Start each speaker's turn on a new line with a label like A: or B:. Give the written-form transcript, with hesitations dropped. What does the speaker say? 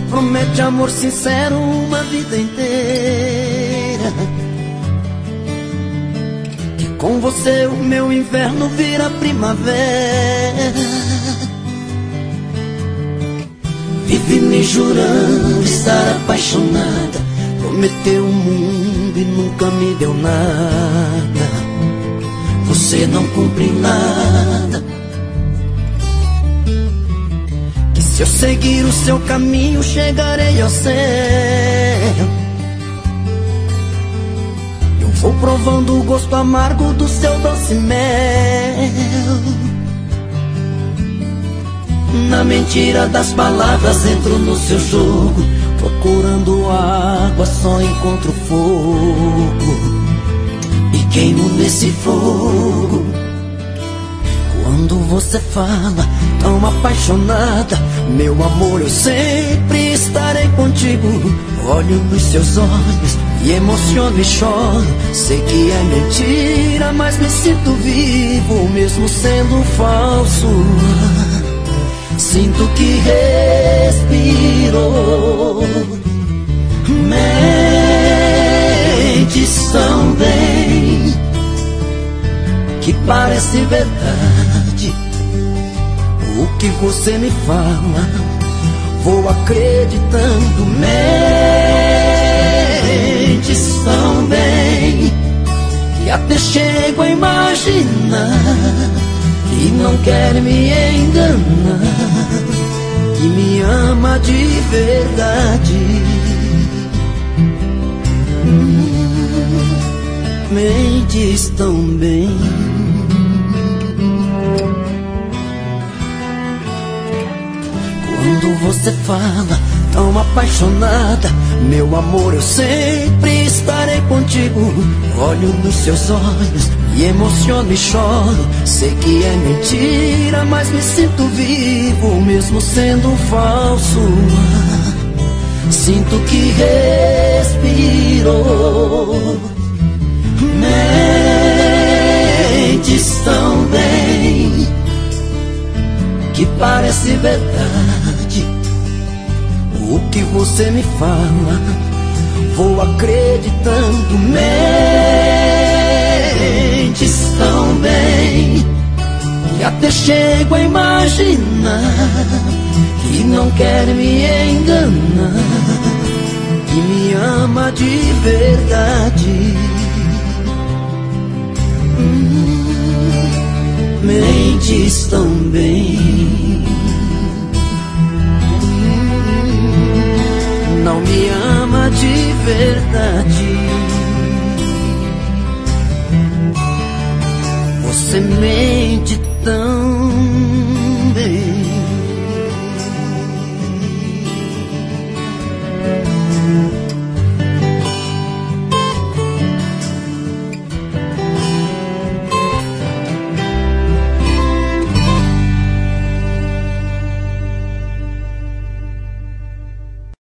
A: Promete amor sincero uma vida inteira, que com você o meu inverno vira primavera. Vive me jurando estar apaixonada, prometeu o mundo e nunca me deu nada. Você não cumpre nada. Que se eu seguir o seu caminho chegarei ao céu. Eu vou provando o gosto amargo do seu doce mel. Na mentira das palavras entro no seu jogo, procurando água só encontro fogo, e queimo nesse fogo. Quando você fala tão apaixonada, meu amor, eu sempre estarei contigo. Olho nos seus olhos e emociono e choro. Sei que é mentira, mas me sinto vivo, mesmo sendo falso. Sinto que respiro. Mentes tão bem que parece verdade. O que você me fala, vou acreditando. Mentes tão bem que até chego a imaginar que não quer me enganar, que me ama de verdade. Mentes tão bem. Quando você fala tão apaixonada, meu amor, eu sempre estarei contigo. Olho nos seus olhos e emociono e choro. Sei que é mentira, mas me sinto vivo, mesmo sendo falso. Sinto que respiro. Mentes tão bem que parece verdade. O que você me fala, vou acreditando. Mentes tão bem que até chego a imaginar que não quer me enganar, que me ama de verdade. Mentes tão bem. Não me ama de verdade. Você mente tão bem.